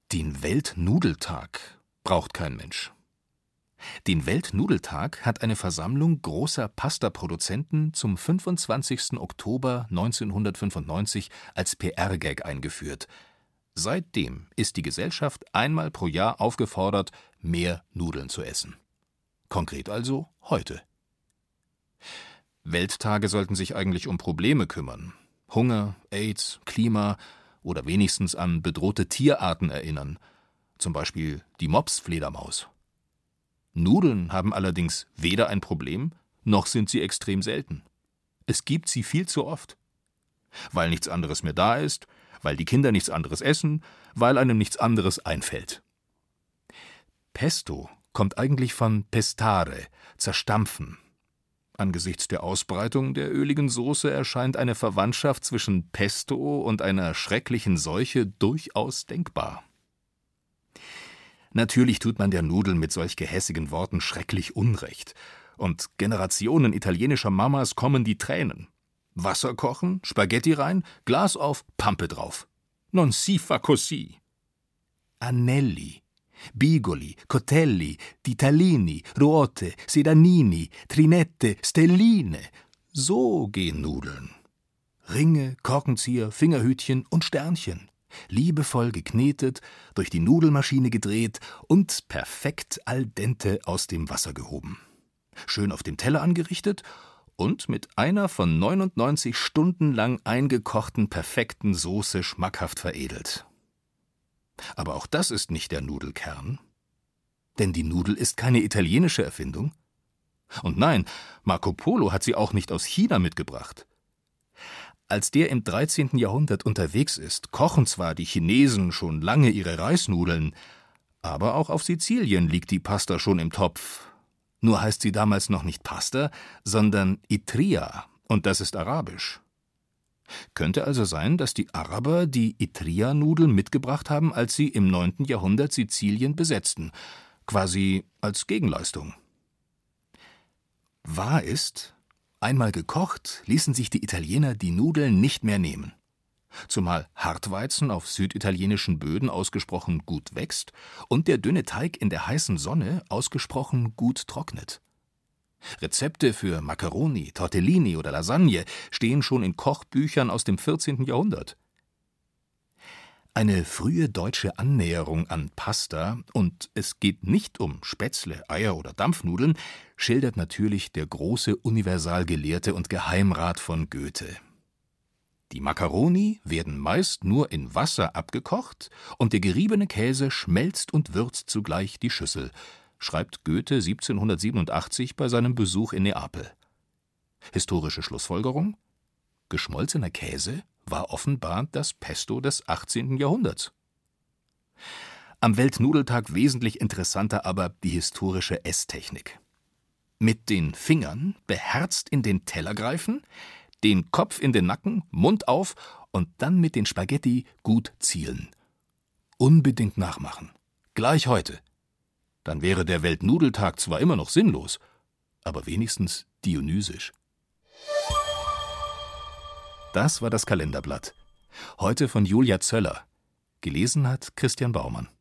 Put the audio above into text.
Den Weltnudeltag braucht kein Mensch. Den Weltnudeltag hat eine Versammlung großer Pastaproduzenten zum 25. Oktober 1995 als PR-Gag eingeführt. Seitdem ist die Gesellschaft einmal pro Jahr aufgefordert, mehr Nudeln zu essen. Konkret also heute. Welttage sollten sich eigentlich um Probleme kümmern. Hunger, AIDS, Klima oder wenigstens an bedrohte Tierarten erinnern. Zum Beispiel die Mopsfledermaus. Nudeln haben allerdings weder ein Problem, noch sind sie extrem selten. Es gibt sie viel zu oft. Weil nichts anderes mehr da ist, weil die Kinder nichts anderes essen, weil einem nichts anderes einfällt. Pesto kommt eigentlich von pestare, zerstampfen. Angesichts der Ausbreitung der öligen Soße erscheint eine Verwandtschaft zwischen Pesto und einer schrecklichen Seuche durchaus denkbar. Natürlich tut man der Nudel mit solch gehässigen Worten schrecklich Unrecht. Und Generationen italienischer Mamas kommen die Tränen. Wasser kochen, Spaghetti rein, Glas auf, Pampe drauf. Non si fa così. Anelli, bigoli, cotelli, ditalini, ruote, sedanini, trinette, stelline. So gehen Nudeln. Ringe, Korkenzieher, Fingerhütchen und Sternchen. Liebevoll geknetet, durch die Nudelmaschine gedreht und perfekt al dente aus dem Wasser gehoben. Schön auf dem Teller angerichtet und mit einer von 99 Stunden lang eingekochten perfekten Soße schmackhaft veredelt. Aber auch das ist nicht der Nudelkern. Denn die Nudel ist keine italienische Erfindung. Und nein, Marco Polo hat sie auch nicht aus China mitgebracht. Als der im 13. Jahrhundert unterwegs ist, kochen zwar die Chinesen schon lange ihre Reisnudeln, aber auch auf Sizilien liegt die Pasta schon im Topf. Nur heißt sie damals noch nicht Pasta, sondern Itria, und das ist arabisch. Könnte also sein, dass die Araber die Itria-Nudeln mitgebracht haben, als sie im 9. Jahrhundert Sizilien besetzten, quasi als Gegenleistung. Wahr ist, einmal gekocht, ließen sich die Italiener die Nudeln nicht mehr nehmen. Zumal Hartweizen auf süditalienischen Böden ausgesprochen gut wächst und der dünne Teig in der heißen Sonne ausgesprochen gut trocknet. Rezepte für Makkaroni, Tortellini oder Lasagne stehen schon in Kochbüchern aus dem 14. Jahrhundert. Eine frühe deutsche Annäherung an Pasta, und es geht nicht um Spätzle, Eier oder Dampfnudeln, schildert natürlich der große Universalgelehrte und Geheimrat von Goethe. Die Makkaroni werden meist nur in Wasser abgekocht und der geriebene Käse schmelzt und würzt zugleich die Schüssel, schreibt Goethe 1787 bei seinem Besuch in Neapel. Historische Schlussfolgerung? Geschmolzener Käse war offenbar das Pesto des 18. Jahrhunderts. Am Weltnudeltag wesentlich interessanter aber die historische Esstechnik. Mit den Fingern beherzt in den Teller greifen, den Kopf in den Nacken, Mund auf und dann mit den Spaghetti gut zielen. Unbedingt nachmachen. Gleich heute. Dann wäre der Weltnudeltag zwar immer noch sinnlos, aber wenigstens dionysisch. Das war das Kalenderblatt. Heute von Julia Zöller. Gelesen hat Christian Baumann.